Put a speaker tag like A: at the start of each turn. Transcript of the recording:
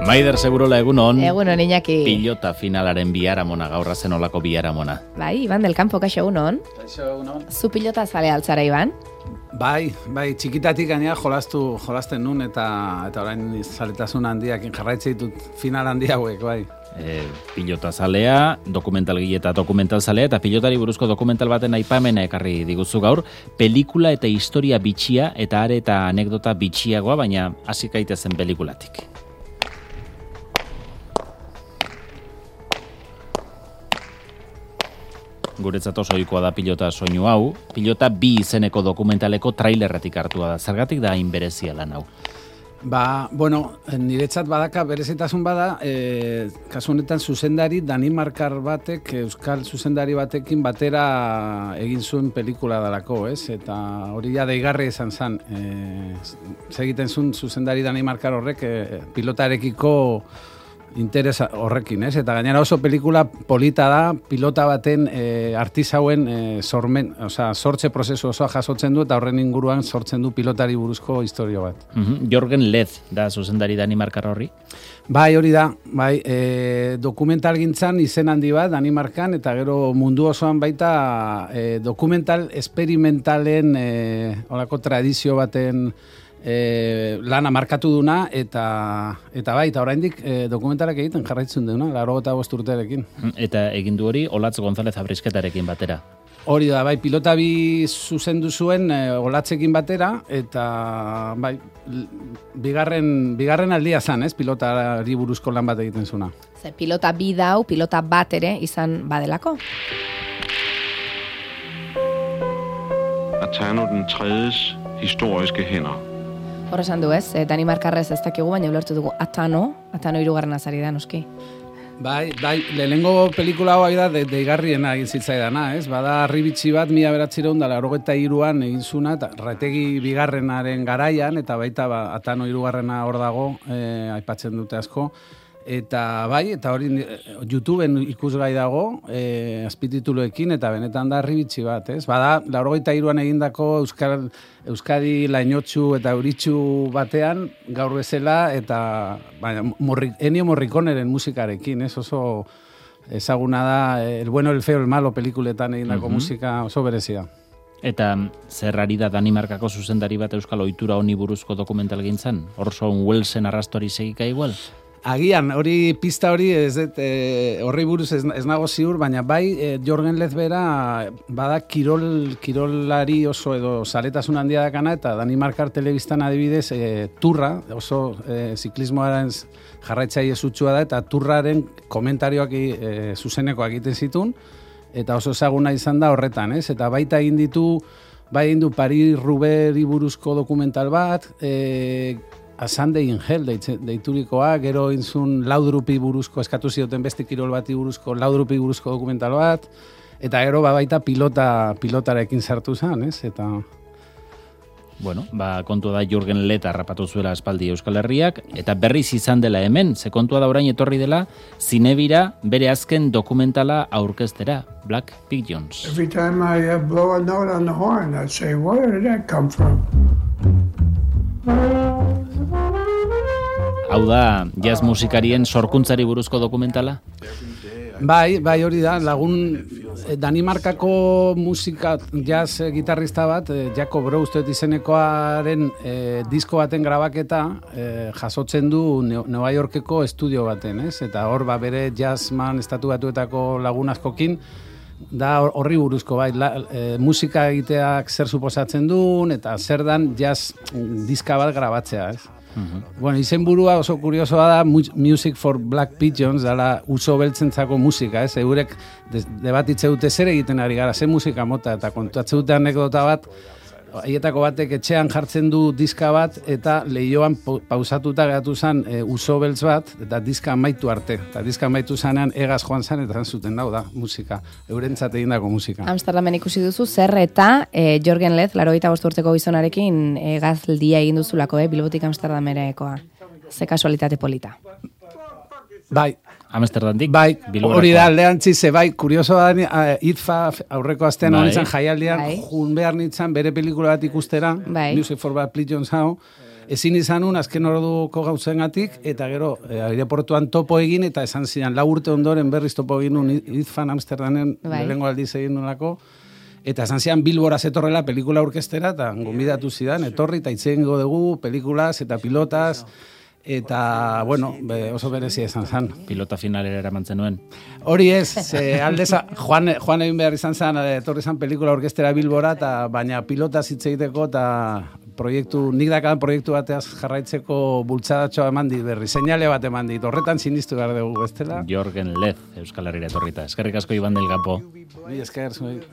A: Maider Segurola, egunon.
B: Egunon, Iñaki.
A: Pilota finalaren biharamona, gaurra zen olako biharamona.
B: Bai, Iban del Campo, kaixo egunon.
C: Kaixo egunon.
B: Zu pilota zale altzara, Iban?
C: Bai, txikitatik gainera jolasten nun eta orain zaletasun handiak jarraitzen ditut final handi hauek, bai.
A: Pilota zalea, dokumentalgile eta dokumental zalea, eta pilotari buruzko dokumental baten aipamena ekarri diguzu gaur, pelikula eta historia bitxia eta are eta anekdota bitxiagoa, baina hasi gaitezen pelikulatik. Guretzat oso ohikoa da pilota soinu hau. Pilota 2 izeneko dokumentaleko trailerretik hartua da. Zergatik da hain berezia lan hau?
C: Niretzat badaka berezitasun bada, kasu honetan zuzendari Danimarkar batek, euskal zuzendari batekin batera egin zuen pelikula dalako, ez? Eta hori ja deigarri izan zen. Segiten zuen zuzendari Danimarkar horrek pilotarekiko interes horrekin, ez? Eta gainera oso pelikula polita da, pilota baten artisauen sortze prozesu osoa jasotzen du eta horren inguruan sortzen du pilotari buruzko historio bat.
A: Jorgen Leth da zuzendari Danimarkar horri?
C: Bai, hori da. Bai, dokumental gintzan izen handi bat Danimarkan eta gero mundu osoan baita dokumental esperimentalen olako tradizio baten lana markatu duna eta oraindik dokumentalak egiten jarraitzen duna, 85 urterekin.
A: Eta egin du hori Olatz González Abrisketarekin batera.
C: Hori da, bai, pilota 2 zuzendu zuen Olatzekin batera, eta bai, bigarren aldia zan, ez, pilotari buruzko lan bat egiten zuna.
B: Ze pilota 2 dau, pilota bat ere izan badelako.
D: Atano den tredjes historiske hænder.
B: Hor esan du ez, Danimarkarrez ez dakigu, baina ulertu dugu Atano 3. azari da, noski.
C: Bai, lehenengo pelikula hau da deigarriena egin zitzaidana, ez? Bada Arribitxi bat 1983an egin zuna, eta Retegi 2. garaian, eta baita Atano 3. hor dago, aipatzen dute asko. Eta bai, eta hori YouTubeen ikusgai dago, azpitituluekin, eta benetan da Arribitxi bat, ez? Bada, 83an egindako Euskadi lainotxu eta euritxu batean, gaur bezala, eta Ennio Morriconeren musikarekin, ez? Oso ezaguna da, El bueno, el feo, el malo pelikuletan egindako musika oso berezia.
A: Eta zer ari da Danimarkako zuzendari bat euskal ohitura honi buruzko dokumental gintzan? Orson Wellesen arrastoari segika igual?
C: Agian, pista hori ez dut, horri buruz ez nago ziur, baina bai, Jorgen Leth bera bada kirolari oso edo zaletasun handia dakana, eta Danimarkar telebistan adibidez turra, oso ziklismoaren jarraitzaile sutsua da, eta turraren komentarioak zuzenekoak egiten zituen, eta oso ezaguna izan da horretan, ez? Eta baita egin du Paris-Roubaix buruzko dokumental bat, A Sunday in Hell deiturikoa, gero inzun laudrupi buruzko, eskatu zioten beste kirol bati buruzko, laudrupi buruzko dokumental bat, eta gero baita pilotarekin sartu zen, ez? Eta
A: bueno, kontua da Jürgen Leth harrapatu zuela aspaldi Euskal Herriak, eta berriz izan dela hemen, ze kontua da orain etorri dela, zinebira bere azken dokumentala aurkeztera, Black Pigeons.
E: Every time I blow a note on the horn, I'd say, where did that come from?
A: Hau da, jazz musikarien sorkuntzari buruzko dokumentala?
C: Bai, hori da, lagun Danimarkako musika jazz gitarrista bat, Jakob Broustet izenekoaren disko baten grabaketa jasotzen du Nueva Yorkeko estudio baten, ez? Eta hor bere jazzman estatu batuetako lagun askokin, da horri buruzko, bai, musika egiteak zer suposatzen duen, eta zer dan jazz diska bat grabatzea, ez? Bueno, izenburua oso kuriosoa da Music for Black Pigeons, dala uso beltzentzako musika, ez? Eurek debatitze dute zer egiten ari gara, ze musika mota, eta kontuatze dute anekdota bat, haietako batek etxean jartzen du diska bat, eta lehioan pausatuta geratu zen uso beltz bat, eta diska amaitu arte. Eta diska amaitu zanean egaz joan zen, eta zuten da musika, eurentzat egindako musika.
B: Amsterdamen ikusi duzu, zer eta Jorgen Leth, 85 urteko gizonarekin egazaldia egin duzulako, Bilbotik Amsterdamerekoa. Ze kasualitate polita.
C: Bai.
A: Amsterdatik?
C: Bai, hori da, aldeantziz, bai, kurioso da, ITFA aurreko astean honitzen jaialdian, jun behar nintzen bere pelikula bat ikustera, Music for Black Pigeons hau, ezin izanun azken orduko gauzengatik, eta gero aireportuan topo egin, eta esan zidan, 4 urte ondoren berriz topo egin nun Izfan Amsterdamen, lehenengo aldiz egin nolako, eta esan zidan Bilbora zetorrela pelikula orkestera, eta gonbidatu zidan, etorri, eta itzengo dugu, pelikulaz eta pilotaz, eta, bueno, oso berezia esan zan.
A: Pilota finalera eramantzen nuen.
C: Hori ez, aldeza, Juan egin behar izan zan, etorri zan pelikula orkestera Bilbora, eta baina pilotaz hitz egiteko, eta nik dakadan proiektu bateaz jarraitzeko bultzadatxoa eman dit, berri, seinale bat eman dit, horretan sinistu behar dugu, bestela.
A: Jorgen Lez, Euskal Herrira etorrita. Eskerrik asko Iban del Campo.
C: Esker, zuei.